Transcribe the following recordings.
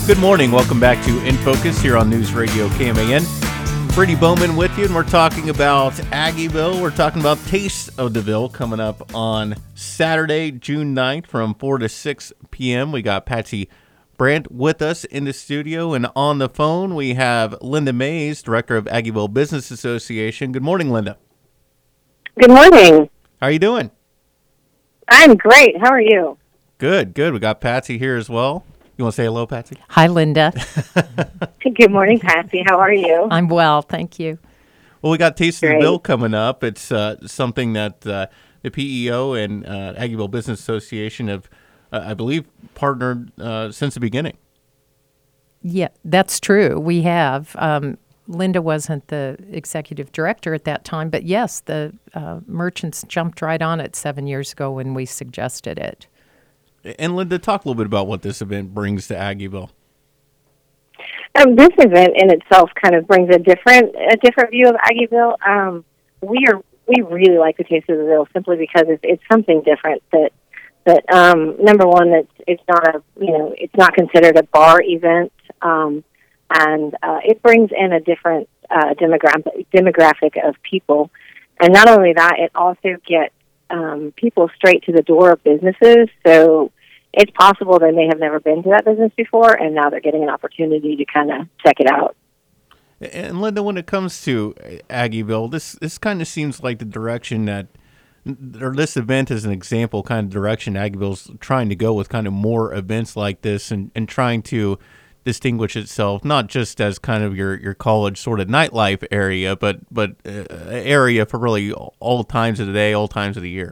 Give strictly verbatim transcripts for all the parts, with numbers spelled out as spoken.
Good morning. Welcome back to In Focus here on News Radio K M A N. Brady Bowman with you, and we're talking about Aggieville. We're talking about Taste of DeVille coming up on Saturday, June ninth from four to six p.m. We got Patsy Brandt with us in the studio, and on the phone we have Linda Mays, Director of Aggieville Business Association. Good morning, Linda. Good morning. How are you doing? I'm great. How are you? Good, good. We got Patsy here as well. You want to say hello, Patsy? Hi, Linda. Good morning, Patsy. How are you? I'm well, thank you. Well, we got Taste of Great. DeVille coming up. It's uh, something that uh, the P E O and uh, Aggieville Business Association have, uh, I believe, partnered uh, since the beginning. Yeah, that's true. We have. Um, Linda wasn't the executive director at that time, but yes, the uh, merchants jumped right on it seven years ago when we suggested it. And Linda, talk a little bit about what this event brings to Aggieville. Um, this event in itself kind of brings a different a different view of Aggieville. Um, we are we really like the Taste of the Ville simply because it's, it's something different. That that um, number one, it's it's not a you know it's not considered a bar event. Um, And uh, it brings in a different uh, demographic demographic of people, and not only that, it also gets um, people straight to the door of businesses. So it's possible they may have never been to that business before, and now they're getting an opportunity to kind of check it out. And Linda, when it comes to Aggieville, this this kind of seems like the direction that, or this event is an example, kind of direction Aggieville's trying to go with, kind of more events like this, and, and trying to distinguish itself not just as kind of your, your college sort of nightlife area, but but uh, area for really all times of the day, all times of the year.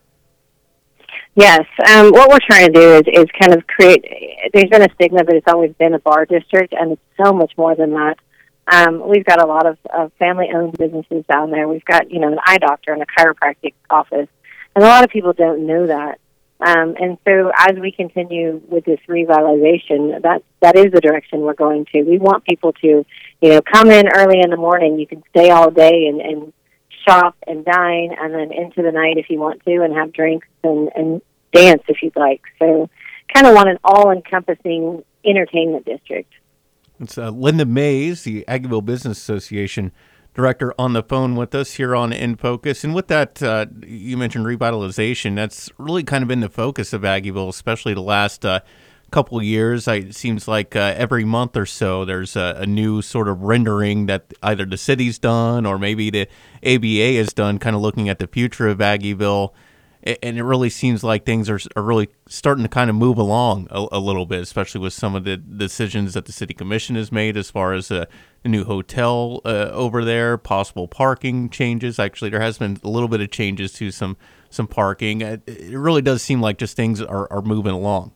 Yes, um, what we're trying to do is, is kind of create. There's been a stigma that it's always been a bar district, and it's so much more than that. Um, we've got a lot of, of family-owned businesses down there. We've got you know an eye doctor and a chiropractic office, and a lot of people don't know that. Um, and so as we continue with this revitalization, that that is the direction we're going to. We want people to, you know, come in early in the morning. You can stay all day and, and shop and dine, and then into the night if you want to, and have drinks and, and dance if you'd like. So kind of want an all-encompassing entertainment district. It's uh, Linda Mays, the Aggieville Business Association Director, on the phone with us here on In Focus. And with that, uh, you mentioned revitalization. That's really kind of been the focus of Aggieville, especially the last uh, couple of years. I, it seems like uh, every month or so there's a, a new sort of rendering that either the city's done or maybe the A B A has done, kind of looking at the future of Aggieville. And it really seems like things are are really starting to kind of move along a, a little bit, especially with some of the decisions that the city commission has made as far as uh, the new hotel uh, over there, possible parking changes. Actually, there has been a little bit of changes to some some parking. It, it really does seem like just things are, are moving along.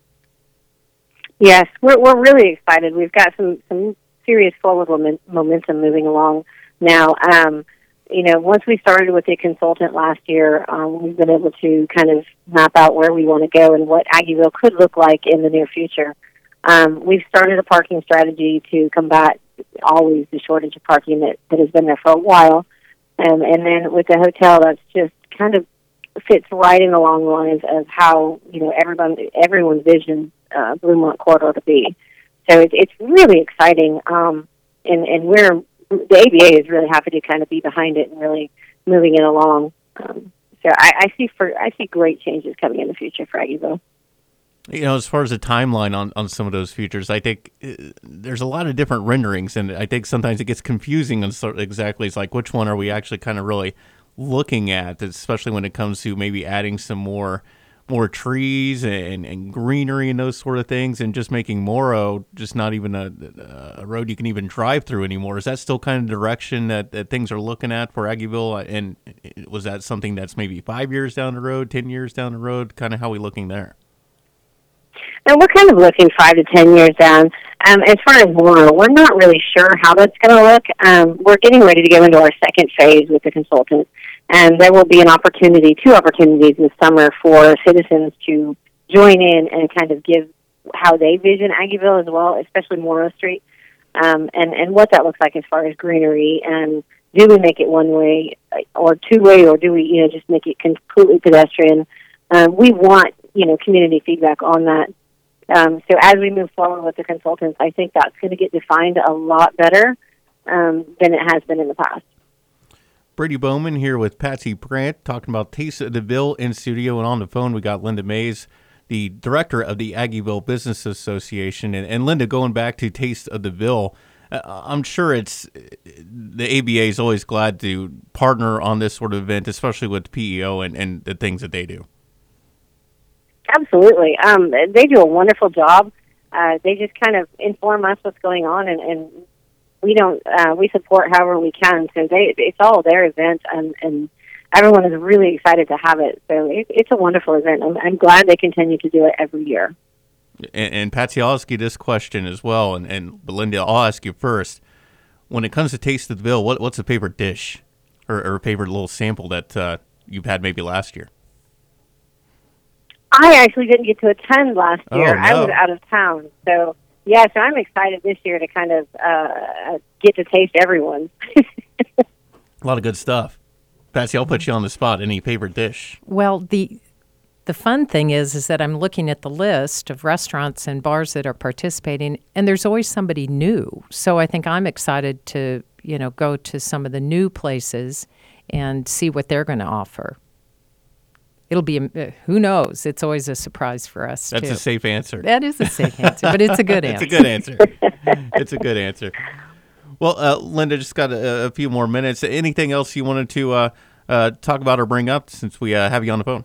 Yes, we're we're really excited. We've got some, some serious forward momentum moving along now. Um, You know, once we started with a consultant last year, um, we've been able to kind of map out where we want to go and what Aggieville could look like in the near future. Um, we've started a parking strategy to combat always the shortage of parking that, that has been there for a while. Um, and then with the hotel, that's just kind of fits right in along the lines of how, you know, everyone, everyone visions uh, Bluemont Corridor to be. So it, it's really exciting, um, and, and we're the A B A is really happy to kind of be behind it and really moving it along. Um, so I, I see for I see great changes coming in the future for Aggieville. You know, as far as the timeline on, on some of those features, I think uh, there's a lot of different renderings, and I think sometimes it gets confusing on sort of exactly it's like which one are we actually kind of really looking at, especially when it comes to maybe adding some more more trees and, and greenery and those sort of things, and just making Morrow just not even a, a road you can even drive through anymore. Is that still kind of the direction that, that things are looking at for Aggieville? And was that something that's maybe five years down the road, ten years down the road? Kind of how are we looking there? And we're kind of looking five to ten years down. Um, as far as Morrow, we're not really sure how that's going to look. Um, we're getting ready to go into our second phase with the consultant. And there will be an opportunity, two opportunities this summer for citizens to join in and kind of give how they vision Aggieville as well, especially Morrow Street, um, and, and what that looks like as far as greenery. And do we make it one-way or two-way, or do we, you know, just make it completely pedestrian? Um, we want, you know, community feedback on that Um, so as we move forward with the consultants, I think that's going to get defined a lot better um, than it has been in the past. Brady Bowman here with Patsy Brandt talking about Taste of the Ville in studio, and on the phone we got Linda Mays, the director of the Aggieville Business Association. And, and Linda, going back to Taste of the Ville, uh, I'm sure it's the A B A is always glad to partner on this sort of event, especially with P E O and, and the things that they do. Absolutely. Um, they do a wonderful job. Uh, they just kind of inform us what's going on, and, and we don't. Uh, we support however we can. So they, it's all their event, and, and everyone is really excited to have it. So it, it's a wonderful event. I'm, I'm glad they continue to do it every year. And, and Patsy, I'll ask you this question as well, and, and Belinda, I'll ask you first. When it comes to Taste of the Ville, what, what's a favorite dish or, or a favorite little sample that uh, you've had maybe last year? I actually didn't get to attend last year. Oh, no. I was out of town. So, yeah, so I'm excited this year to kind of uh, get to taste everyone's. A lot of good stuff. Patsy, I'll put you on the spot. Any favorite dish? Well, the the fun thing is is that I'm looking at the list of restaurants and bars that are participating, and there's always somebody new. So I think I'm excited to, you know, go to some of the new places and see what they're going to offer. It'll be, uh, who knows? It's always a surprise for us, That's too. a safe answer. That is a safe answer, but it's a good answer. It's a good answer. It's a good answer. Well, uh, Linda, just got a, a few more minutes. Anything else you wanted to uh, uh, talk about or bring up since we uh, have you on the phone?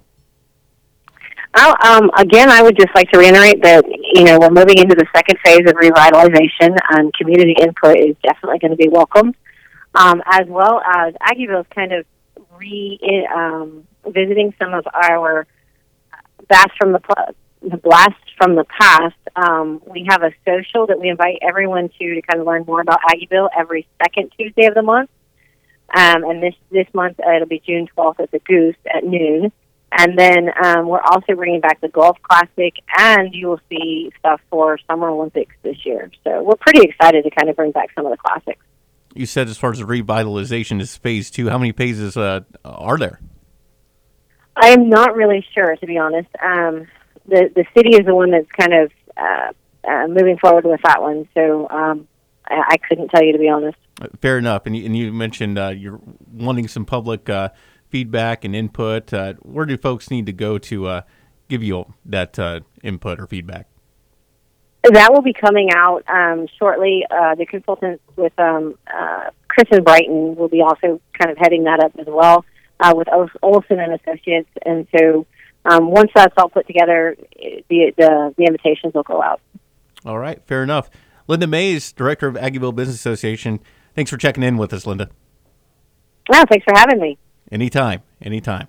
Oh, um, again, I would just like to reiterate that, you know, we're moving into the second phase of revitalization, and community input is definitely going to be welcomed, um, as well as Aggieville is kind of re um, visiting some of our blast from the the blast from the past. Um, we have a social that we invite everyone to to kind of learn more about Aggieville every second Tuesday of the month, um, and this this month uh, it'll be June twelfth at the Goose at noon. And then um, we're also bringing back the Golf Classic, and you will see stuff for Summer Olympics this year. So we're pretty excited to kind of bring back some of the classics. You said as far as the revitalization is phase two. How many phases uh, are there? I am not really sure, to be honest. Um, the the city is the one that's kind of uh, uh, moving forward with that one, so um, I, I couldn't tell you, to be honest. Fair enough. And you, and you mentioned uh, you're wanting some public uh, feedback and input. Uh, where do folks need to go to uh, give you that uh, input or feedback? That will be coming out um, shortly. Uh, the consultants with um, uh, Chris and Brighton will be also kind of heading that up as well uh, with Olson and Associates. And so um, once that's all put together, the, the the invitations will go out. All right, fair enough. Linda Mays, Director of Aggieville Business Association. Thanks for checking in with us, Linda. Oh, thanks for having me. Anytime, anytime.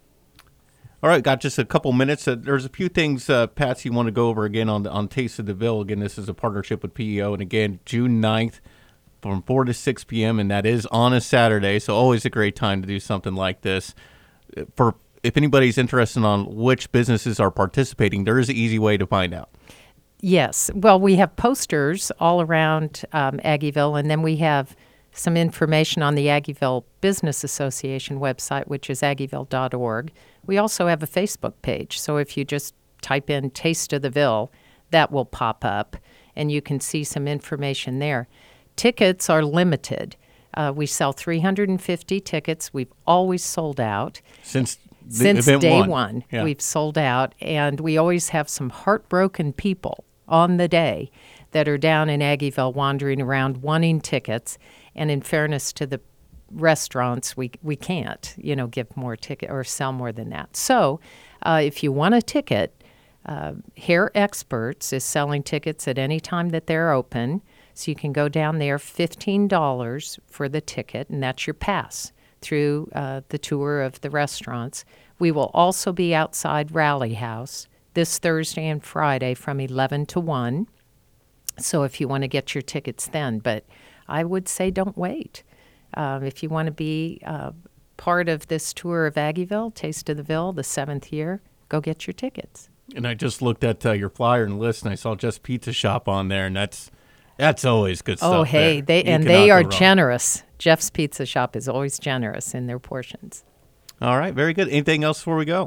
All right, got just a couple minutes. Uh, there's a few things, uh, Patsy, you want to go over again on on Taste of the Ville. Again, this is a partnership with P E O, and again, June ninth from four to six p.m., and that is on a Saturday, so always a great time to do something like this. For if anybody's interested on which businesses are participating, there is an easy way to find out. Yes. Well, we have posters all around um, Aggieville, and then we have some information on the Aggieville Business Association website, which is aggieville dot org. We also have a Facebook page, so if you just type in Taste of the Ville, that will pop up, and you can see some information there. Tickets are limited. Uh, we sell three hundred fifty tickets. We've always sold out. Since the Since event day one, one, yeah. we've sold out, and we always have some heartbroken people on the day that are down in Aggieville wandering around wanting tickets. And in fairness to the restaurants, we we can't, you know, give more ticket or sell more than that. So uh, if you want a ticket, uh, Hair Experts is selling tickets at any time that they're open. So you can go down there, fifteen dollars for the ticket, and that's your pass through uh, the tour of the restaurants. We will also be outside Rally House this Thursday and Friday from eleven to one. So if you want to get your tickets then, but I would say don't wait. Uh, if you want to be uh, part of this tour of Aggieville, Taste of the Ville, the seventh year, go get your tickets. And I just looked at uh, your flyer and list, and I saw Just Pizza Shop on there, and that's that's always good stuff. Oh, hey, there. they You and cannot they go are wrong. generous. Jeff's Pizza Shop is always generous in their portions. All right, very good. Anything else before we go?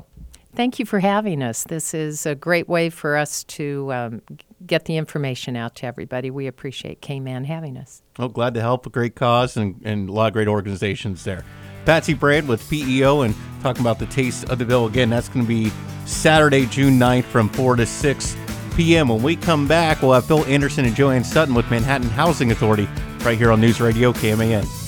Thank you for having us. This is a great way for us to um, get the information out to everybody. We appreciate K-Man having us. Well, glad to help a great cause and, and a lot of great organizations there. Patsy Brand with P E O and talking about the Taste of the Ville. Again, that's going to be Saturday, June ninth from four to six p.m. When we come back, we'll have Phil Anderson and Joanne Sutton with Manhattan Housing Authority right here on News Radio K M A N.